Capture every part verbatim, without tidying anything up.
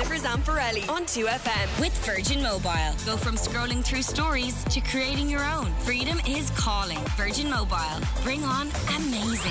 Evers and Pirelli on two F M. With Virgin Mobile. Go from scrolling through stories to creating your own. Freedom is calling. Virgin Mobile. Bring on amazing.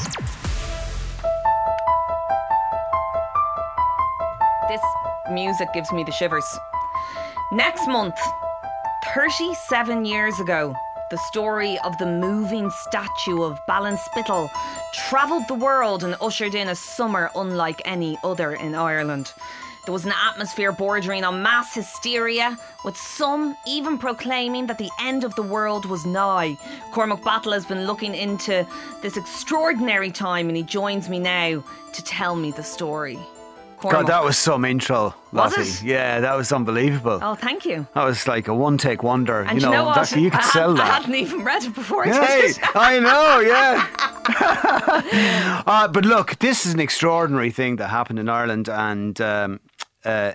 This music gives me the shivers. Next month, thirty-seven years ago, the story of the moving statue of Ballinspittle travelled the world and ushered in a summer unlike any other in Ireland. There was an atmosphere bordering on mass hysteria, with some even proclaiming that the end of the world was nigh. Cormac Battle has been looking into this extraordinary time, and he joins me now to tell me the story. Cormac. God, that was some intro, Lottie. Was it? Yeah, that was unbelievable. Oh, thank you. That was like a one-take wonder. And you know, you know what? that, you could I sell had, that. I hadn't even read it before I Hey, did it. I know, yeah. uh, but look, this is an extraordinary thing that happened in Ireland, and um, uh,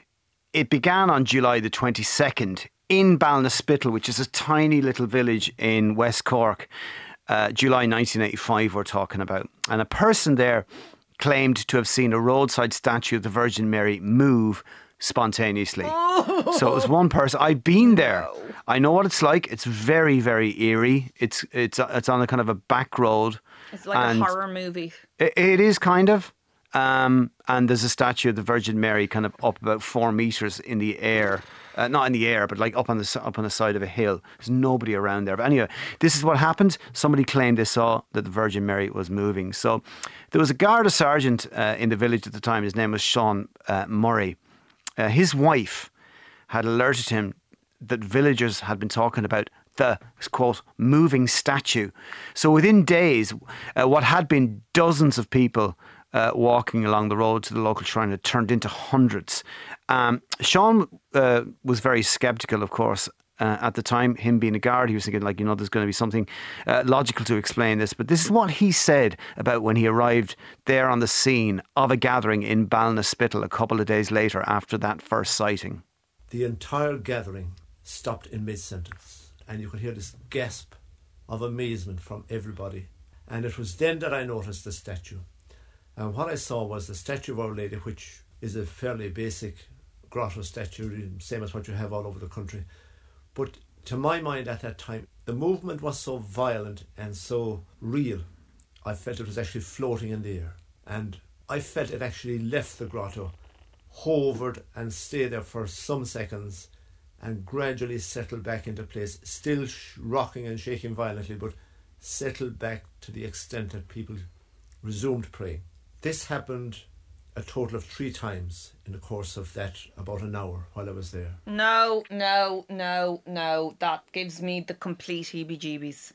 it began on July the twenty-second in Ballinspittle, which is a tiny little village in West Cork. Uh, July nineteen eighty-five we're talking about. And a person there claimed to have seen a roadside statue of the Virgin Mary move spontaneously. Oh. So it was one person. I've been there. No. I know what it's like. It's very, very eerie. It's it's it's on a kind of a back road. It's like a horror movie. It, it is kind of. Um, and there's a statue of the Virgin Mary kind of up about four metres in the air. Uh, not in the air, but like up on the up on the side of a hill. There's nobody around there. But anyway, this is what happened. Somebody claimed they saw that the Virgin Mary was moving. So there was a Garda sergeant uh, in the village at the time. His name was Sean uh, Murray. Uh, his wife had alerted him that villagers had been talking about the, quote, moving statue. So within days, uh, what had been dozens of people Uh, walking along the road to the local shrine had turned into hundreds. Um, Sean uh, was very sceptical, of course, uh, at the time. Him being a guard, he was thinking, like, you know, there's going to be something uh, logical to explain this. But this is what he said about when he arrived there on the scene of a gathering in Ballinspittle a couple of days later after that first sighting. The entire gathering stopped in mid-sentence, and you could hear this gasp of amazement from everybody. And it was then that I noticed the statue. And what I saw was the statue of Our Lady, which is a fairly basic grotto statue, same as what you have all over the country. But to my mind at that time, the movement was so violent and so real, I felt it was actually floating in the air. And I felt it actually left the grotto, hovered and stayed there for some seconds, and gradually settled back into place, still sh- rocking and shaking violently, but settled back to the extent that people resumed praying. This happened a total of three times in the course of that about an hour while I was there. No, no, no, no. That gives me the complete heebie-jeebies.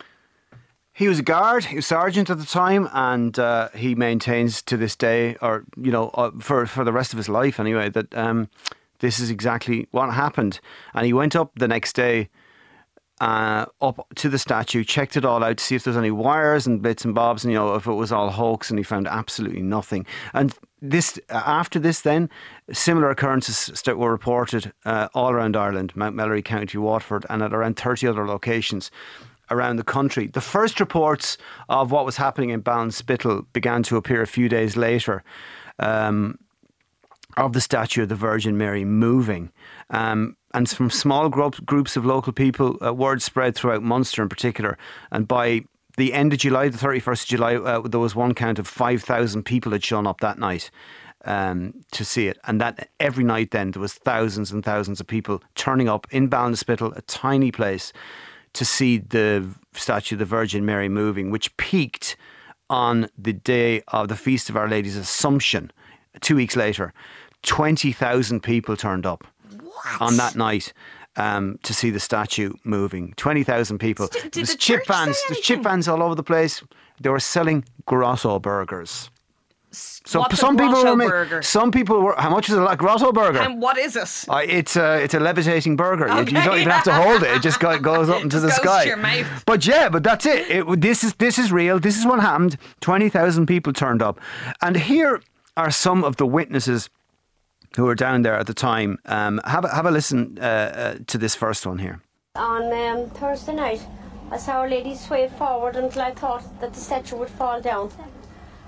He was a guard, he was sergeant at the time, and uh, he maintains to this day, or, you know, uh, for, for the rest of his life anyway, that um, this is exactly what happened. And he went up the next day Uh, up to the statue, checked it all out to see if there's any wires and bits and bobs, and, you know, if it was all hoax, and he found absolutely nothing. And this, after this then, similar occurrences were reported uh, all around Ireland, Mount Melleray, County Waterford, and at around thirty other locations around the country. The first reports of what was happening in Ballinspittle began to appear a few days later, um, of the statue of the Virgin Mary moving. Um, and from small group, groups of local people, uh, word spread throughout Munster in particular. And by the end of July, the thirty-first of July, uh, there was one count of five thousand people had shown up that night um, to see it. And that every night then there was thousands and thousands of people turning up in Ballinspittle, a tiny place, to see the statue of the Virgin Mary moving, which peaked on the day of the Feast of Our Lady's Assumption. Two weeks later, twenty thousand people turned up what? on that night um, to see the statue moving. twenty thousand people. Did, did There's the chip vans. There's chip vans all over the place. They were selling grotto burgers. So What's some a people grotto were burger? Some people were. How much is a grotto burger? And what is it? Uh, it's a it's a levitating burger. Okay. You, you don't even have to hold it. It just go, goes up into Just the goes sky. to your mouth. But yeah, but that's it. it this is this is real. This is what happened. Twenty thousand people turned up, and here are some of the witnesses who were down there at the time. Um, have a, have a listen uh, uh, to this first one here. On um, Thursday night, I saw Our Lady sway forward until I thought that the statue would fall down.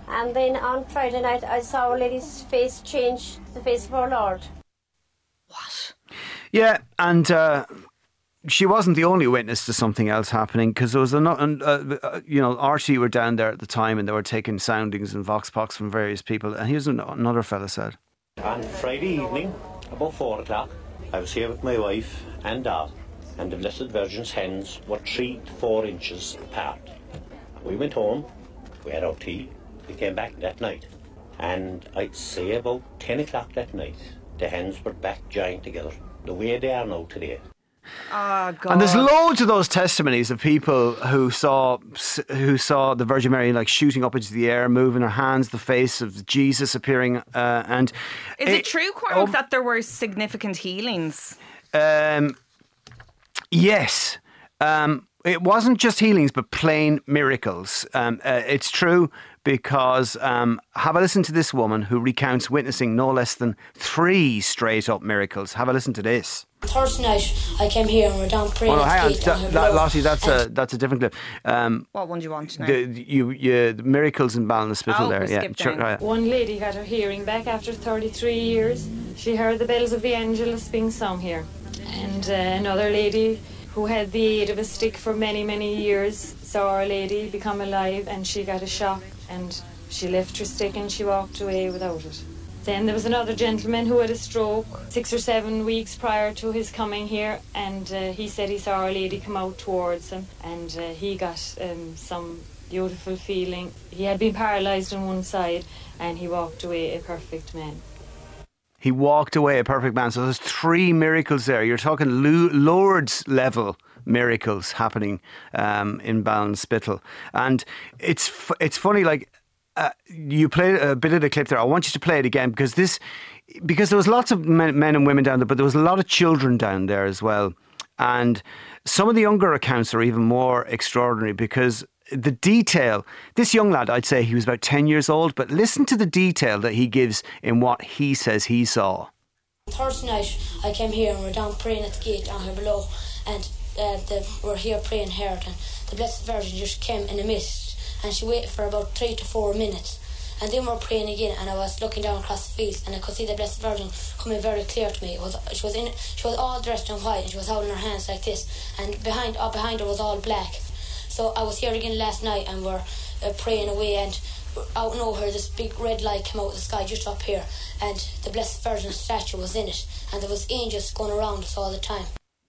And then on Friday night, I saw Our Lady's face change, the face of our Lord. What? Yeah, and uh, she wasn't the only witness to something else happening, because there was a, uh, you know, Archie were down there at the time and they were taking soundings and vox pops from various people. And here's an, another fella said. On Friday evening, about four o'clock, I was here with my wife and dad, and the Blessed Virgin's hands were three to four inches apart. We went home, we had our tea, we came back that night, and I'd say about ten o'clock that night, the hands were back joined together, the way they are now today. Oh, God. And there's loads of those testimonies of people who saw who saw the Virgin Mary like shooting up into the air, moving her hands, the face of Jesus appearing. Uh, and is it, it true, Cormac, oh, that there were significant healings? Um, yes. Um, it wasn't just healings, but plain miracles. Um, uh, it's true because um, have a listen to this woman who recounts witnessing no less than three straight up miracles. Have a listen to this. Thursday night, I came here and we're down praying. Oh, no, hang on, that, that, Lottie, that's a that's a different clip. Um, what one do you want now? The, you, you, the miracles in Ballinspittle oh, there. Yeah, sure, right. One lady got her hearing back after thirty-three years. She heard the bells of the Angelus being sung here. And uh, another lady who had the aid of a stick for many, many years saw Our Lady become alive, and she got a shock and she left her stick and she walked away without it. Then there was another gentleman who had a stroke six or seven weeks prior to his coming here, and uh, he said he saw Our Lady come out towards him, and uh, he got um, some beautiful feeling. He had been paralysed on one side and he walked away a perfect man. He walked away a perfect man. So there's three miracles there. You're talking Lourdes level miracles happening um, in Ballinspittle. And it's f- it's funny, like, uh, you played a bit of the clip there. I want you to play it again because this, because there was lots of men, men and women down there, but there was a lot of children down there as well. And some of the younger accounts are even more extraordinary because the detail, this young lad, I'd say he was about ten years old, but listen to the detail that he gives in what he says he saw. Thursday night, I came here and we're down praying at the gate down here below, and uh, the, we're here praying here, and the Blessed Virgin just came in a mist, and she waited for about three to four minutes, and then we're praying again, and I was looking down across the field, and I could see the Blessed Virgin coming very clear to me. It was, she was in, she was all dressed in white, and she was holding her hands like this, and behind, uh, behind her was all black. So I was here again last night and we're uh, praying away, and out of nowhere this big red light came out of the sky just up here, and the Blessed Virgin statue was in it, and there was angels going around us all the time.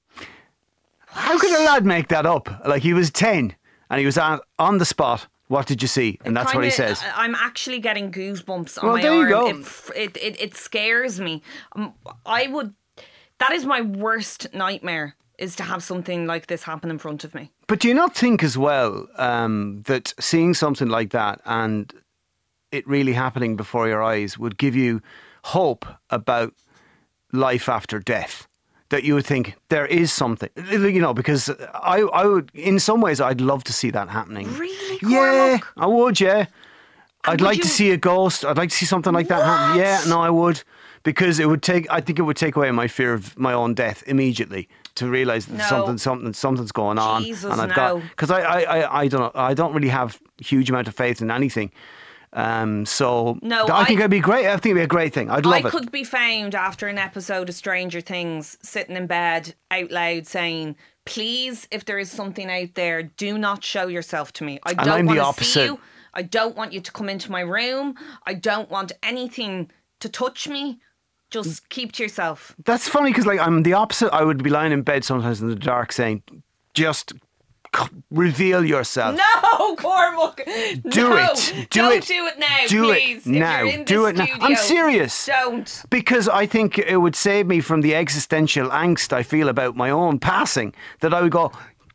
How could a lad make that up? Like, he was ten and he was on, on the spot. What did you see? And that's Kinda, what he says. I'm actually getting goosebumps on well, my there arm. You go. It, it, it, it scares me. Um, I would. That is my worst nightmare, is to have something like this happen in front of me. But do you not think as well um, that seeing something like that and it really happening before your eyes would give you hope about life after death? That you would think there is something, you know, because I, I would, in some ways, I'd love to see that happening. Really? Yeah, I would, yeah. And I'd would like you... to see a ghost. I'd like to see something like that happen. Yeah, no, I would. Because it would take, I think it would take away my fear of my own death immediately. To realise that no. something, something, something's going on, Jesus, and I've no. got because I, I, I, I don't know, I don't really have a huge amount of faith in anything. Um, so no, I, I think I, it'd be great. I think it'd be a great thing. I'd love I it. I could be found after an episode of Stranger Things, sitting in bed out loud saying, "Please, if there is something out there, do not show yourself to me. I don't want to see you. I don't want you to come into my room. I don't want anything to touch me." Just keep to yourself. That's funny because, like, I'm the opposite. I would be lying in bed sometimes in the dark saying, just c- reveal yourself. No, Cormac. Do no. it. Do don't it. do it now, do please. it now. If you're in do the it now. studio, I'm serious. Don't. Because I think it would save me from the existential angst I feel about my own passing. That I would go,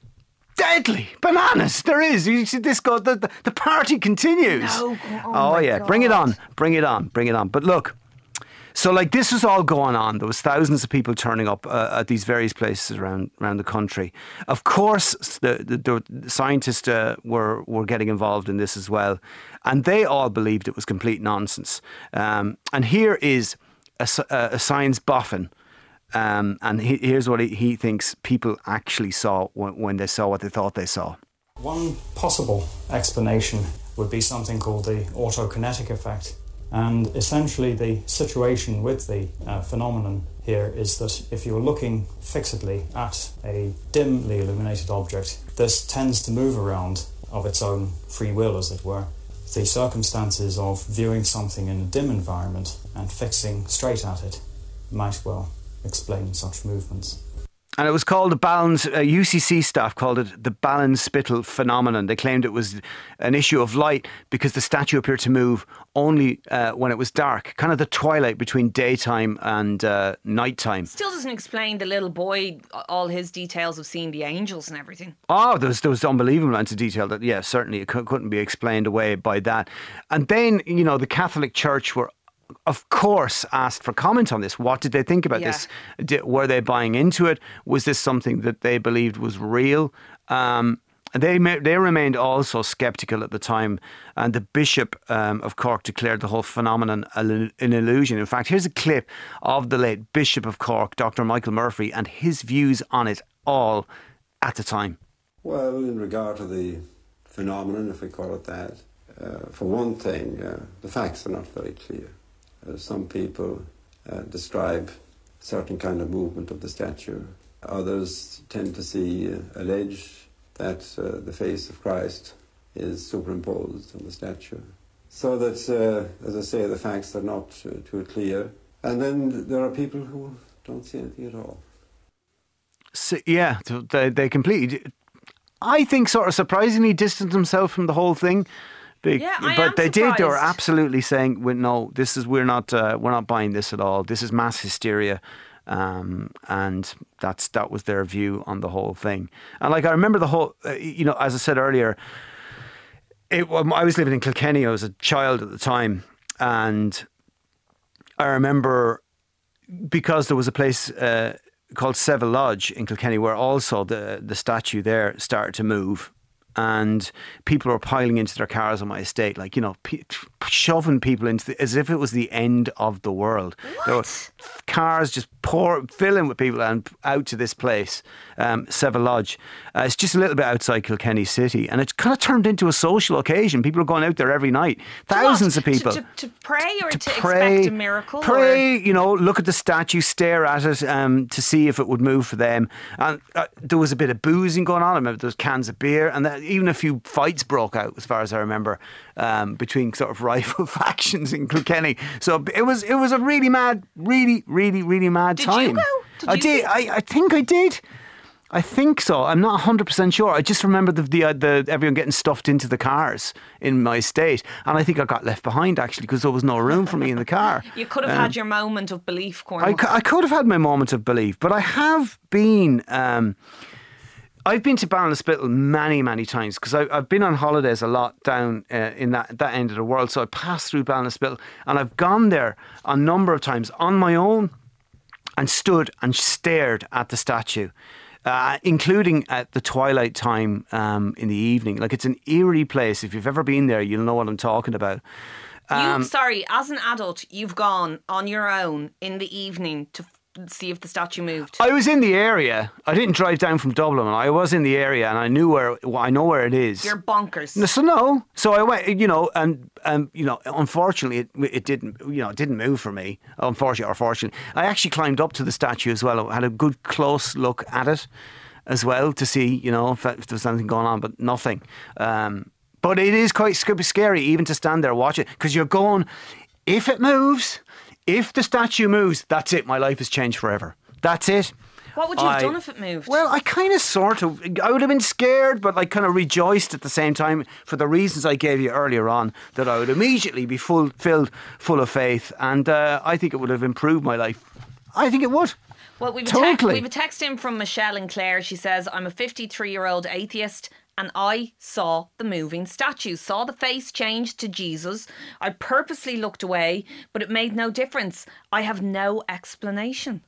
deadly bananas. There is. You see this go. The, the, the party continues. No. Oh, oh my yeah. God. Bring it on. Bring it on. Bring it on. But look. So, like, this was all going on. There was thousands of people turning up uh, at these various places around around the country. Of course, the, the, the scientists uh, were were getting involved in this as well, and they all believed it was complete nonsense. Um, and here is a, a science boffin, um, and he, here's what he, he thinks people actually saw when, when they saw what they thought they saw. One possible explanation would be something called the autokinetic effect. And essentially the situation with the uh, phenomenon here is that if you're looking fixedly at a dimly illuminated object, this tends to move around of its own free will, as it were. The circumstances of viewing something in a dim environment and fixing straight at it might well explain such movements. And it was called the balance, uh, U C C staff called it the Ballenspittel phenomenon. They claimed it was an issue of light because the statue appeared to move only uh, when it was dark, kind of the twilight between daytime and uh, nighttime. Still doesn't explain the little boy, all his details of seeing the angels and everything. Oh, there was, there was unbelievable amounts of detail that, yeah, certainly it couldn't be explained away by that. And then, you know, the Catholic Church were, of course, asked for comment on this. What did they think about Yeah. this? Did, were they buying into it? Was this something that they believed was real? Um, they ma- they remained also sceptical at the time, and the Bishop um, of Cork declared the whole phenomenon an illusion. In fact, here's a clip of the late Bishop of Cork, Doctor Michael Murphy, and his views on it all at the time. Well, in regard to the phenomenon, if we call it that, uh, for one thing, uh, the facts are not very clear. Uh, some people uh, describe certain kind of movement of the statue. Others tend to see, uh, allege that uh, the face of Christ is superimposed on the statue. So that, uh, as I say, the facts are not uh, too clear. And then there are people who don't see anything at all. So, yeah, so they, they completely, I think, sort of surprisingly distanced themselves from the whole thing. Big, Yeah, I but am they did. They were surprised. absolutely saying, well, "No, this is we're not uh, we're not buying this at all. This is mass hysteria," um, and that's that was their view on the whole thing. And like I remember the whole, uh, you know, as I said earlier, it, um, I was living in Kilkenny. I was a child at the time, and I remember because there was a place uh, called Seville Lodge in Kilkenny where also the the statue there started to move. And people were piling into their cars on my estate, like, you know, p- shoving people into the, as if it was the end of the world. What? There were cars just pour, filling with people and out to this place, um, Seville Lodge. Uh, it's just a little bit outside Kilkenny City, and it kind of turned into a social occasion. People are going out there every night, thousands What? of people. To, to, to pray or to, to pray, expect a miracle? Pray, Or? you know, look at the statue, stare at it um, to see if it would move for them. And uh, there was a bit of boozing going on. I remember there was cans of beer, and that, even a few fights broke out, as far as I remember, um, between sort of rival factions in Kilkenny. So it was it was a really mad, really, really, really mad Did time. you go? Did I you did. see- I, I think I did. I think so. I'm not one hundred percent sure. I just remember the, the, uh, the everyone getting stuffed into the cars in my estate. And I think I got left behind, actually, because there was no room for me in the car. You could have Um, had your moment of belief, I, Cormac. cou- I could have had my moment of belief, but I have been... Um, I've been to Ballinspittle many, many times because I've been on holidays a lot down uh, in that, that end of the world. So I passed through Ballinspittle and I've gone there a number of times on my own and stood and stared at the statue. Uh, including at the twilight time um, in the evening. Like, it's an eerie place. If you've ever been there, you'll know what I'm talking about. Um, you, sorry, as an adult, you've gone on your own in the evening to f- see if the statue moved. I was in the area. I didn't drive down from Dublin. I was in the area and I knew where, well, I know where it is. You're bonkers. No, so no. So I went, you know, and, um, you know, unfortunately, it, it didn't, you know, it didn't move for me. Unfortunately or fortunately. I actually climbed up to the statue as well. I had a good close look at it as well to see, you know, if, if there was anything going on, but nothing. Um, but it is quite sc- scary even to stand there and watch it because you're going, if it moves, if the statue moves, that's it. My life has changed forever. That's it. What would you have I- done if it moved? Well, I kind of sort of, I would have been scared, but like kind of rejoiced at the same time for the reasons I gave you earlier on, that I would immediately be full, filled full of faith. And uh, I think it would have improved my life. I think it would. Well, we've a, Totally. text, we've a text in from Michelle and Claire. She says, I'm a fifty-three-year-old atheist and I saw the moving statue, saw the face change to Jesus. I purposely looked away, but it made no difference. I have no explanation.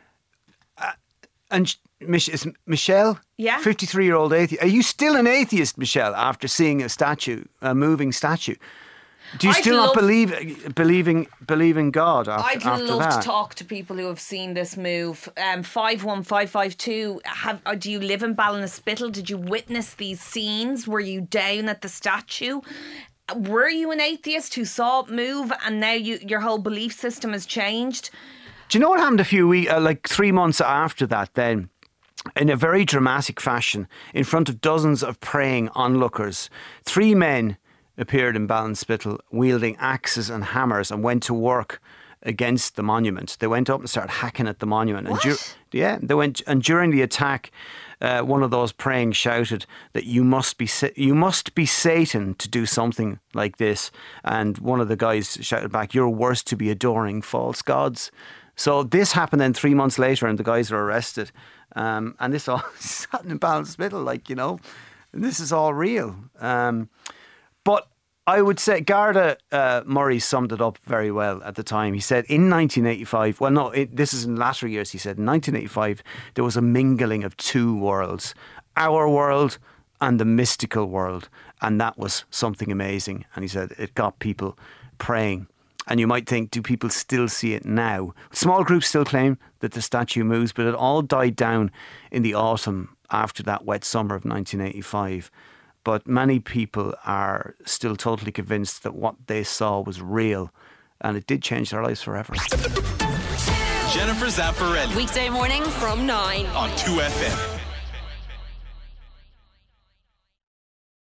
And Mich- is Michelle, Yeah. fifty-three-year-old atheist. Are you still an atheist, Michelle, after seeing a statue, a moving statue? Do you I'd still not love- believe believing believe in God after, I'd after love that? to talk to people who have seen this move. Um, five one five five two, have, uh, do you live in Ballinspittle? Did you witness these scenes? Were you down at the statue? were you an atheist who saw it move and now you, your whole belief system has changed? Do you know what happened a few weeks, uh, like three months after that then? In a very dramatic fashion, in front of dozens of praying onlookers, three men appeared in Ballinspittle wielding axes and hammers and went to work against the monument. They went up and started hacking at the monument. What? And du- yeah, they went. And during the attack, uh, one of those praying shouted that you must be sa- you must be Satan to do something like this. And one of the guys shouted back, "You're worse to be adoring false gods." So this happened then three months later, and the guys were arrested. Um, and this all happened in Ballinspittle, like, you know, and this is all real. Um, but I would say Garda uh, Murray summed it up very well at the time. He said in nineteen eighty-five, well, no, it, this is in latter years, he said, in nineteen eighty-five, there was a mingling of two worlds, our world and the mystical world. And that was something amazing. And he said it got people praying. And you might think, do people still see it now? Small groups still claim that the statue moves, but it all died down in the autumn after that wet summer of nineteen eighty-five. But many people are still totally convinced that what they saw was real, and it did change their lives forever. Jennifer Zamparelli. Weekday morning from nine on two F M.